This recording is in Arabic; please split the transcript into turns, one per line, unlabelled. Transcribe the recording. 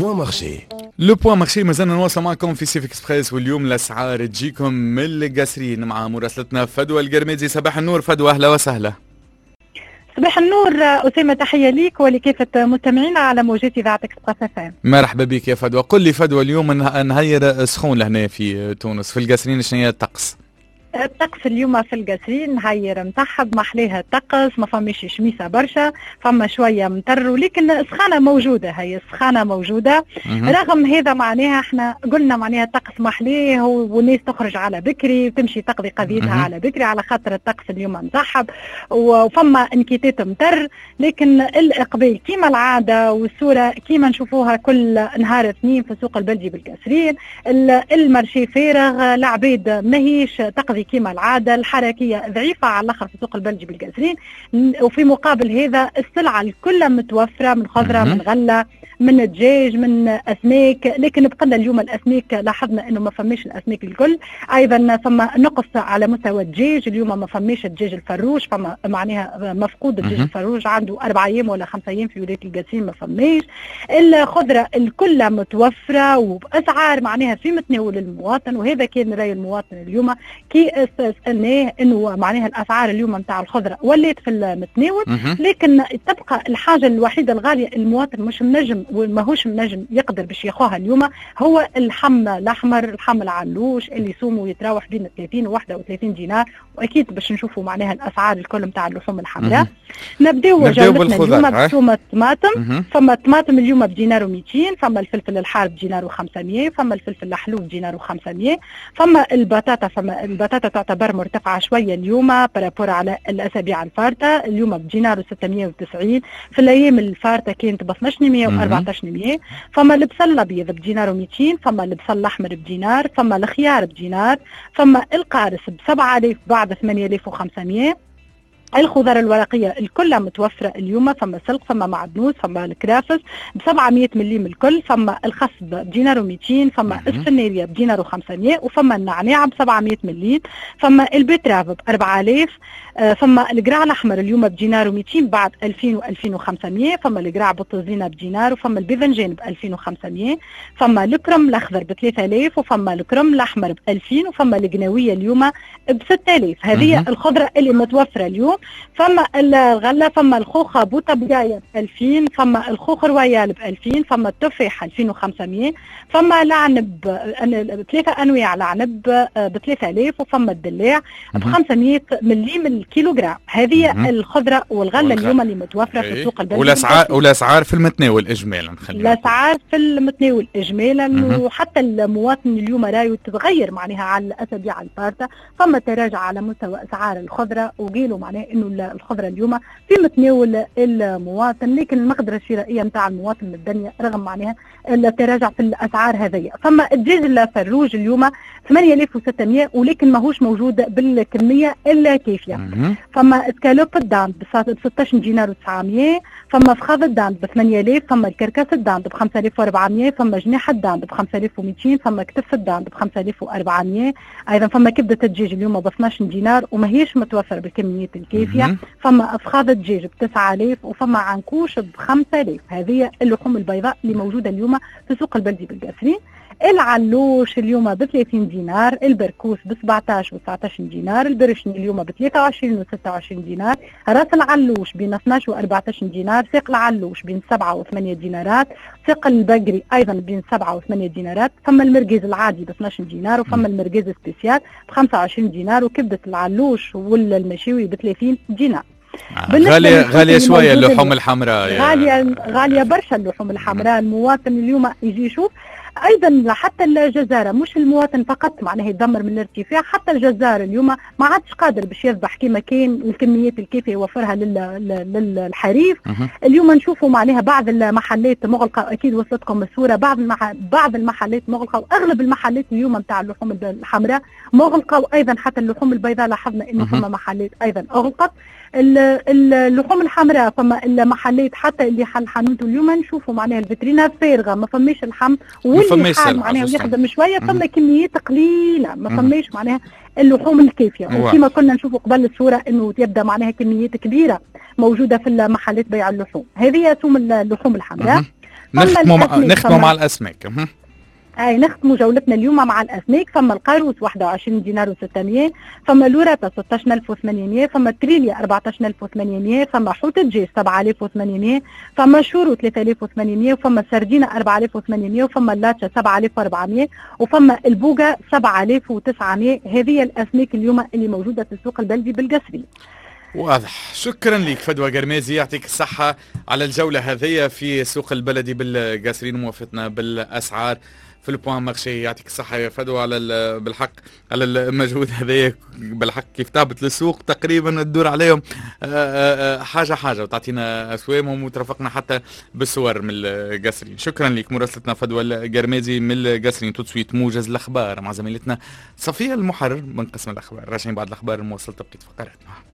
لو بوان مارشي مازلنا نواصل معكم في سيف اكسبريس، واليوم الاسعار تجيكم من القاسرين مع مراسلتنا فدوى القرميزي. صباح النور فدوى، اهلا وسهلا.
صباح النور أسامة، تحية ليك ولكافة مستمعينا على موجات إذاعة إكسبريس FM.
مرحبا بك يا فدوى. قل لي فدوى، اليوم نهير سخون لهنا في تونس في القاسرين، شنو هي الطقس؟
الطقس اليوم في القاسرين نهير متحب، محليها الطقس، ما فماش شميسه برشا، فما شويه مطر، ولكن السخانه موجوده، هي السخانه موجوده. رغم هذا معناها احنا قلنا معناها الطقس محليه والناس تخرج على بكري وتمشي تقضي قضيتها على بكري على خاطر الطقس اليوم متحب وفما انكيتات مطر، لكن الاقبال كيما العاده والصوره كيما نشوفوها كل نهار اثنين في السوق البلدي بالقاسرين. المرشي فارغ، العباد ماهيش تقضي كما العاده، الحركيه ضعيفه على الاخر في السوق البلدي بالقاسرين. وفي مقابل هذا السلعه الكل متوفره، من خضره من غله من دجاج من اسماك، لكن بقلنا اليوم الاسماك لاحظنا انه ما فماش الاسماك الكل. ايضا فما نقص على مستوى الدجاج، اليوم ما فماش الدجاج الفروج، فما معناها مفقود الدجاج الفروج، عنده 4 ايام ولا 5 ايام في ولايه القاسرين ما فماش. الخضره الكل متوفره وباسعار معناها في متناول المواطن، وهذا كان راي المواطن اليوم كي سالناه انه معناها الاسعار اليوم نتاع الخضره ولات في المتناول، لكن تبقى الحاجه الوحيده الغاليه المواطن مش منجم وماهوش منجم يقدر باش ياخوها اليوم هو اللحم الاحمر، اللحم العلوش اللي سومه يتراوح بين 30 و 31 دينار، واكيد باش نشوفوا معناها الاسعار الكل نتاع اللحوم الحمراء. نبداو جولتنا اليوم بسوم الطماطم. فما الطماطم اليوم بدينار و200، فما الفلفل الحار بدينار و500، فما الفلفل الحلو بدينار و500، فما البطاطا، فما البطاطا تعتبر مرتفعه شويه اليوم بارابور على الاسابيع الفارطه، اليوم بدينار و690، في الايام الفارطه كانت ب 1200 و 1400. فما البصل الابيض بدينار و200، فما البصل الاحمر بدينار، فما الخيار بدينار، فما القارص ب 7000 بعد 8500. الخضار الورقيه الكل متوفره اليوم، فما سلق، فما معدنوس، فما الكرافس ب 700 مليم الكل، فما الخس بدينار و200، فما السناريه بدينار و500، وفما النعناع ب 700 مليم، فما البتراف ب 4000، فما القراع الاحمر اليوم بدينار و200 بعد 2000 و 2500، فما القراع بالطزينه بدينار، وفما الباذنجان ب 2500، فما الكرم الاخضر ب 3000، وفما الكرم الاحمر ب 2000، وفما القناويه اليوم ب 6000. هذه الخضره اللي متوفره اليوم. فما الغله، فما الخوخه بوطبيايه ب 2000، فما الخوخ رويال ب 2000، فما التفاح 2500، فما العنب 3 انواع العنب ب 3000، وفما الدلاع ب 500 مليم الكيلوغرام. هذه الخضره والغله اليوم اللي متوفره في السوق البلدي.
والاسعار في المتناول اجمالا،
الاسعار في المتناول اجمالا، وحتى المواطن اليوم رايه تتغير معناها على الاسابيع الفارطه، فما تراجع على مستوى اسعار الخضره، وقالوا معناها انه الخضره اليوم في متناول المواطن، لكن المقدره الشرائيه نتاع المواطن الدنيا رغم معناها التراجع في الاسعار هذيا. فما الدجاج الفروج اليوم 8600، ولكن ماهوش موجود بالكميه الكافيه. فما اسكالوب الداند ب 16 دينار و900، فما فخاذ الداند ب 8000، فما الكركس الداند ب 5400، فما جناح الداند ب 5200، فما كتف الداند ب 5400. ايضا فما كبده الدجاج اليوم ب 12 دينار وماهيش متوفر بالكميات الكافيه. فما افخاذ الدجاج ب 9000، وفما عنكوش ب 5000. هذه اللحوم البيضاء اللي موجوده اليوم في سوق البلدي بالقاسرين. العلوش اليوم ب 30 دينار، البركوس ب 17 و 19 دينار، البرشني اليوم ب 23 و 26 دينار، راس العلوش بين 12 و 14 دينار، ساق العلوش بين 7 و 8 دينارات، ساق البقري ايضا بين 7 و 8 دينارات، فما المرقيز العادي ب 12 دينار، وفما المرقيز سبيسيال ب 25 دينار، وكبده العلوش والمشاوي ب 30 دينار.
غالية شوية اللحوم الحمراء،
غالية برشا اللحوم الحمراء. المواطن اليوم يجي يشوف ايضا حتى الجزاره، مش المواطن فقط معناه يدمر من الارتفاع، حتى الجزار اليوم ما عادش قادر باش يذبح كما كان الكميات الكافيه يوفرها للحريف. اليوم نشوفوا معناها بعض المحلات مغلقه، اكيد وصلتكم الصوره، بعض المحلات مغلقه، واغلب المحلات اليوم نتاع اللحوم الحمراء مغلقه، وايضا حتى اللحوم البيضاء لاحظنا انه فما محلات ايضا اغلقت. اللحوم الحمراء فما المحلات حتى اللي حنوت اليوم نشوفوا معناها الفيترينا فارغه، ما فماش الحم، واللي حال معناها يخدم شويه فما كميات قليله، ما فماش معناها اللحوم الكافيه. وكما كنا نشوفوا قبل الصوره انه يبدا معناها كميات كبيره موجوده في المحلات بيع اللحوم. هذه سوم اللحوم الحمراء.
نختموا مع الاسماك.
اي نختموا جولتنا اليوم مع الاسماك. فما القاروس 21 دينار و600، فما لورتا 16800، فما التريليا 14800، فما حوت الجيش 7800، فما شورو 3800، وفما السردينة 4800، وفما اللاتشا 7400، وفما البوغا 7900. هذه الاسماك اليوم اللي موجودة في السوق البلدي بالقصرين.
واضح. شكرا لك فدوى قرميزي، يعطيك الصحة على الجولة هذه في السوق البلدي بالقصرين وموافقتنا بالأسعار في البوان مارشي. يعطيك الصحة يا فدوى على بالحق على المجهود هذا، بالحق كيف تهبط للسوق تقريبا تدور عليهم حاجة وتعطينا أسوامهم وترافقنا حتى بالصور من القصرين. شكرا لك مراسلتنا فدوى القرميزي من القصرين. تسويت موجز الأخبار مع زميلتنا صفية المحرر من قسم الأخبار. راجعين بعد الأخبار المواصلة بقية فقراتنا.